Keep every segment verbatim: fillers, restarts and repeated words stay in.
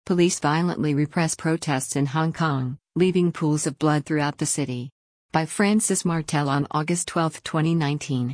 Police violently repress protests in Hong Kong, leaving pools of blood throughout the city. By Francis Martel on August twelfth, twenty nineteen.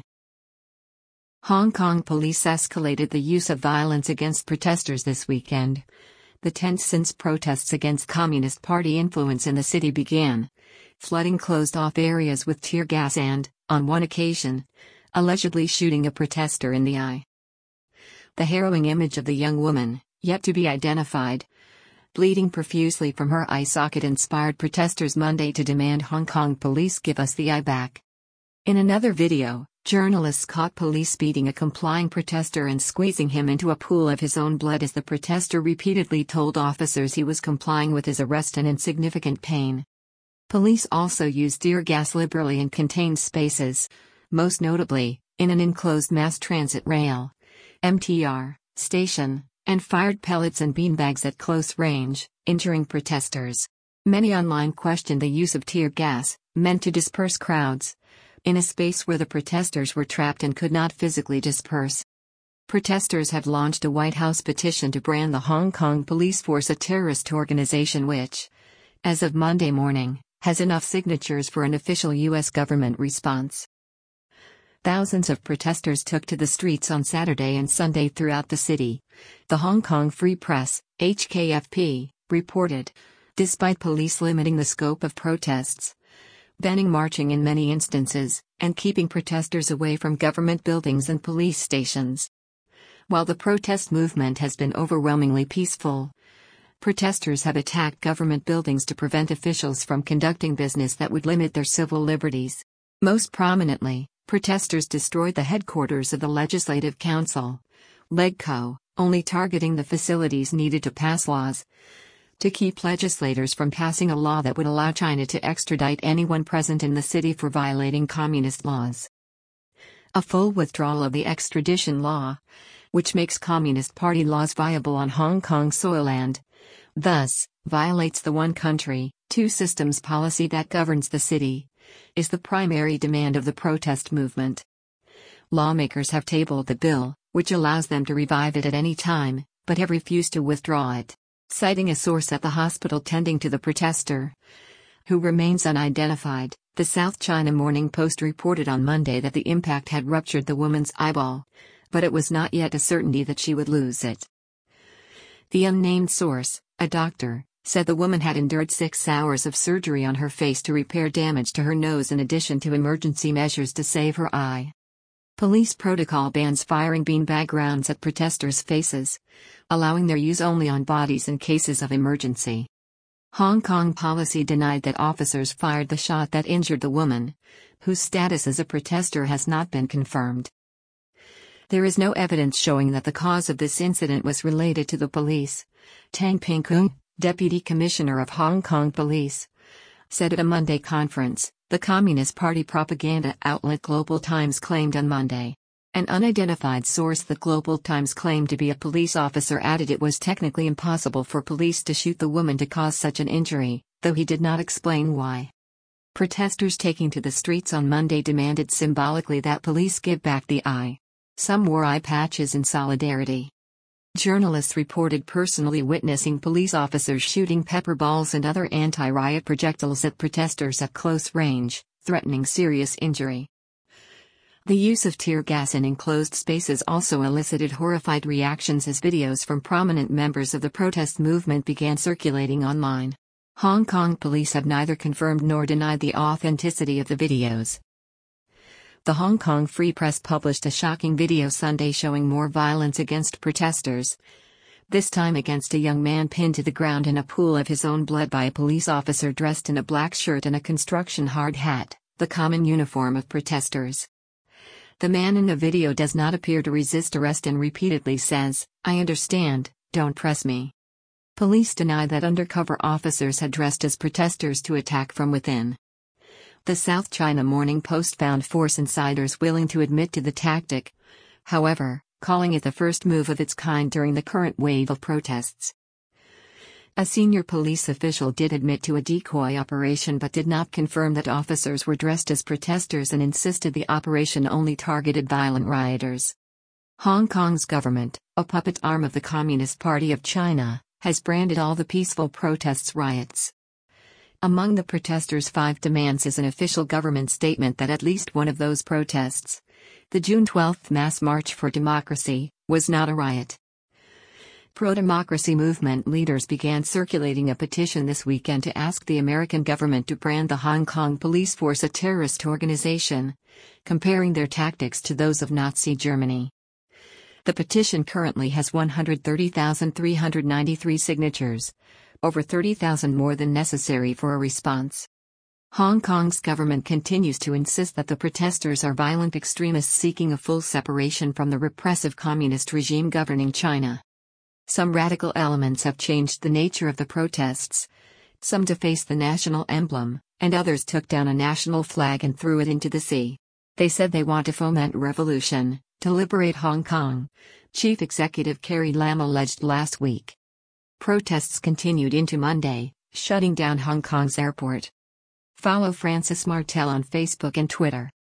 Hong Kong police escalated the use of violence against protesters this weekend, the tenth since protests against Communist Party influence in the city began, flooding closed-off areas with tear gas and, on one occasion, allegedly shooting a protester in the eye. The harrowing image of the young woman, yet to be identified, bleeding profusely from her eye socket inspired protesters Monday to demand Hong Kong police give us the eye back. In another video, journalists caught police beating a complying protester and squeezing him into a pool of his own blood as the protester repeatedly told officers he was complying with his arrest and in significant pain. Police also used tear gas liberally in contained spaces, most notably, in an enclosed mass transit rail M T R station, and fired pellets and beanbags at close range, injuring protesters. Many online questioned the use of tear gas, meant to disperse crowds, in a space where the protesters were trapped and could not physically disperse. Protesters have launched a White House petition to brand the Hong Kong police force a terrorist organization which, as of Monday morning, has enough signatures for an official U S government response. Thousands of protesters took to the streets on Saturday and Sunday throughout the city, the Hong Kong Free Press, H K F P, reported, despite police limiting the scope of protests, banning marching in many instances, and keeping protesters away from government buildings and police stations. While the protest movement has been overwhelmingly peaceful, protesters have attacked government buildings to prevent officials from conducting business that would limit their civil liberties. Most prominently, protesters destroyed the headquarters of the Legislative Council, LegCo, only targeting the facilities needed to pass laws to keep legislators from passing a law that would allow China to extradite anyone present in the city for violating communist laws. A full withdrawal of the extradition law, which makes Communist Party laws viable on Hong Kong soil and, thus, violates the one country, two systems policy that governs the city, is the primary demand of the protest movement. Lawmakers have tabled the bill, which allows them to revive it at any time, but have refused to withdraw it, citing a source at the hospital tending to the protester, who remains unidentified. The South China Morning Post reported on Monday that the impact had ruptured the woman's eyeball, but it was not yet a certainty that she would lose it. The unnamed source, a doctor, said the woman had endured six hours of surgery on her face to repair damage to her nose in addition to emergency measures to save her eye. Police protocol bans firing beanbag rounds at protesters' faces, allowing their use only on bodies in cases of emergency. Hong Kong policy denied that officers fired the shot that injured the woman, whose status as a protester has not been confirmed. There is no evidence showing that the cause of this incident was related to the police, Tang Ping-kung, Deputy Commissioner of Hong Kong Police, said at a Monday conference, the Communist Party propaganda outlet Global Times claimed on Monday. An unidentified source the Global Times claimed to be a police officer added it was technically impossible for police to shoot the woman to cause such an injury, though he did not explain why. Protesters taking to the streets on Monday demanded symbolically that police give back the eye. Some wore eye patches in solidarity. Journalists reported personally witnessing police officers shooting pepper balls and other anti-riot projectiles at protesters at close range, threatening serious injury. The use of tear gas in enclosed spaces also elicited horrified reactions as videos from prominent members of the protest movement began circulating online. Hong Kong police have neither confirmed nor denied the authenticity of the videos. The Hong Kong Free Press published a shocking video Sunday showing more violence against protesters, this time against a young man pinned to the ground in a pool of his own blood by a police officer dressed in a black shirt and a construction hard hat, the common uniform of protesters. The man in the video does not appear to resist arrest and repeatedly says, "I understand, don't press me." Police deny that undercover officers had dressed as protesters to attack from within. The South China Morning Post found force insiders willing to admit to the tactic, however, calling it the first move of its kind during the current wave of protests. A senior police official did admit to a decoy operation but did not confirm that officers were dressed as protesters and insisted the operation only targeted violent rioters. Hong Kong's government, a puppet arm of the Communist Party of China, has branded all the peaceful protests riots. Among the protesters' five demands is an official government statement that at least one of those protests, the June twelfth Mass March for Democracy, was not a riot. Pro-democracy movement leaders began circulating a petition this weekend to ask the American government to brand the Hong Kong police force a terrorist organization, comparing their tactics to those of Nazi Germany. The petition currently has one hundred thirty thousand three hundred ninety-three signatures, over thirty thousand more than necessary for a response. Hong Kong's government continues to insist that the protesters are violent extremists seeking a full separation from the repressive communist regime governing China. Some radical elements have changed the nature of the protests. Some defaced the national emblem, and others took down a national flag and threw it into the sea. They said they want to foment revolution, to liberate Hong Kong, Chief Executive Carrie Lam alleged last week. Protests continued into Monday, shutting down Hong Kong's airport. Follow Francis Martel on Facebook and Twitter.